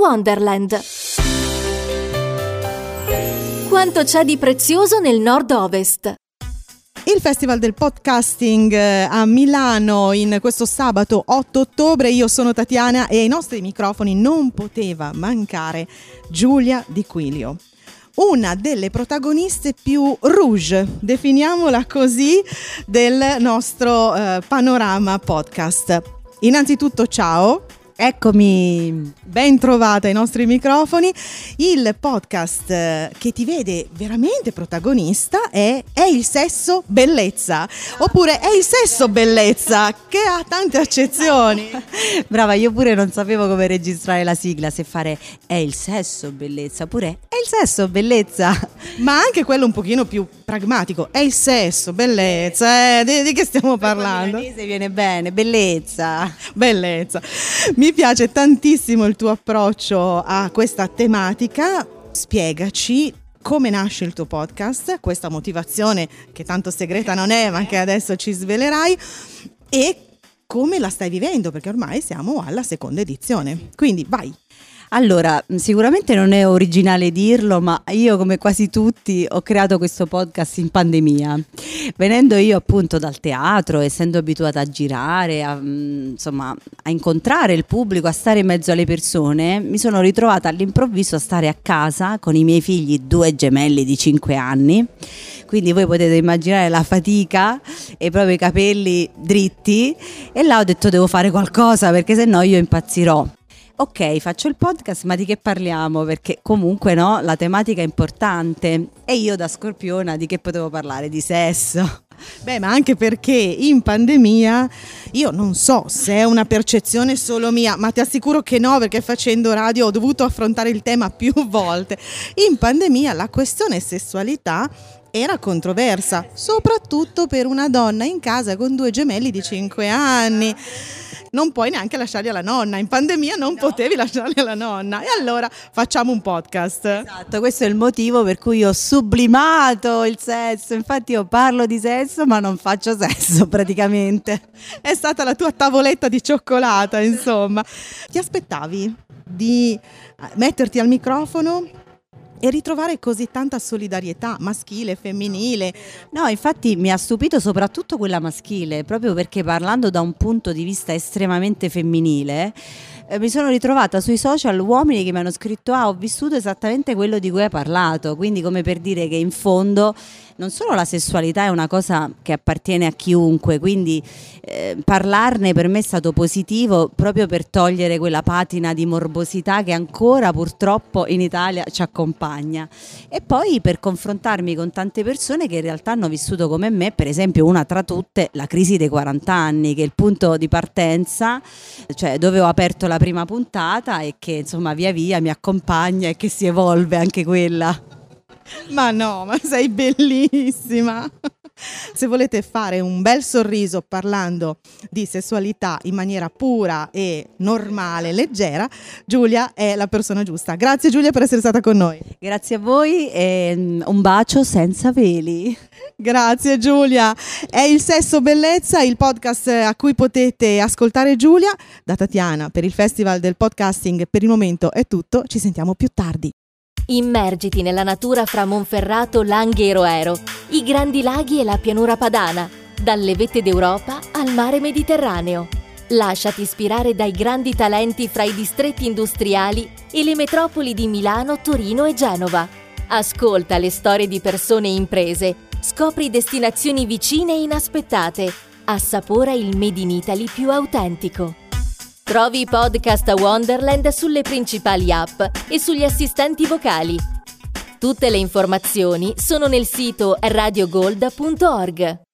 Wonderland. Quanto c'è di prezioso nel nord-ovest? Il Festival del Podcasting a Milano in questo sabato 8 ottobre. Io sono Tatiana e ai nostri microfoni non poteva mancare Giulia Di Quilio, una delle protagoniste più rouge, definiamola così, del nostro panorama podcast. Innanzitutto ciao. Eccomi, ben trovata ai nostri microfoni. Il podcast che ti vede veramente protagonista è il sesso bellezza, oppure è il sesso bellezza, che ha tante accezioni. Brava, io pure non sapevo come registrare la sigla, se fare è il sesso bellezza, oppure è il sesso bellezza. Ma anche quello un pochino più pragmatico, è il sesso bellezza, di che stiamo parlando? Il milanese viene bene, bellezza. Bellezza. Mi piace tantissimo il tuo approccio a questa tematica. Spiegaci come nasce il tuo podcast, questa motivazione che tanto segreta non è, ma che adesso ci svelerai, e come la stai vivendo, perché ormai siamo alla seconda edizione. Quindi vai. Allora, sicuramente non è originale dirlo, ma io, come quasi tutti, ho creato questo podcast in pandemia. Venendo io appunto dal teatro, essendo abituata a girare, a incontrare il pubblico, a stare in mezzo alle persone, mi sono ritrovata all'improvviso a stare a casa con i miei figli, 2 gemelli di 5 anni. Quindi voi potete immaginare la fatica e proprio i capelli dritti, e là ho detto devo fare qualcosa, perché sennò io impazzirò. Ok, faccio il podcast, ma di che parliamo? Perché comunque no, la tematica è importante. E io da scorpiona di che potevo parlare? Di sesso. Beh, ma anche perché in pandemia, io non so se è una percezione solo mia, ma ti assicuro che no, perché facendo radio ho dovuto affrontare il tema più volte. In pandemia la questione sessualità era controversa, soprattutto per una donna in casa con 2 gemelli di 5 anni. Non puoi neanche lasciarli alla nonna, in pandemia non potevi lasciarli alla nonna, e allora facciamo un podcast. Esatto, questo è il motivo per cui ho sublimato il sesso. Infatti io parlo di sesso ma non faccio sesso praticamente. È stata la tua tavoletta di cioccolata, insomma. Ti aspettavi di metterti al microfono e ritrovare così tanta solidarietà maschile, femminile? No, infatti mi ha stupito soprattutto quella maschile, proprio perché, parlando da un punto di vista estremamente femminile, mi sono ritrovata sui social uomini che mi hanno scritto: ho vissuto esattamente quello di cui hai parlato. Quindi, come per dire che in fondo non solo la sessualità è una cosa che appartiene a chiunque, quindi parlarne per me è stato positivo, proprio per togliere quella patina di morbosità che ancora purtroppo in Italia ci accompagna, e poi per confrontarmi con tante persone che in realtà hanno vissuto come me, per esempio una tra tutte la crisi dei 40 anni, che è il punto di partenza, cioè dove ho aperto la prima puntata, e che insomma via via mi accompagna e che si evolve anche quella. Ma no, ma sei bellissima! Se volete fare un bel sorriso parlando di sessualità in maniera pura e normale, leggera, Giulia è la persona giusta. Grazie Giulia per essere stata con noi. Grazie a voi e un bacio senza veli. Grazie Giulia. È il Sesso Bellezza, il podcast a cui potete ascoltare Giulia. Da Tatiana per il Festival del Podcasting per il momento è tutto, ci sentiamo più tardi. Immergiti nella natura fra Monferrato, Langhe e Roero, i grandi laghi e la pianura padana, dalle vette d'Europa al mare Mediterraneo. Lasciati ispirare dai grandi talenti fra i distretti industriali e le metropoli di Milano, Torino e Genova. Ascolta le storie di persone e imprese, scopri destinazioni vicine e inaspettate, assapora il Made in Italy più autentico. Trovi i podcast a Wonderland sulle principali app e sugli assistenti vocali. Tutte le informazioni sono nel sito radiogold.org.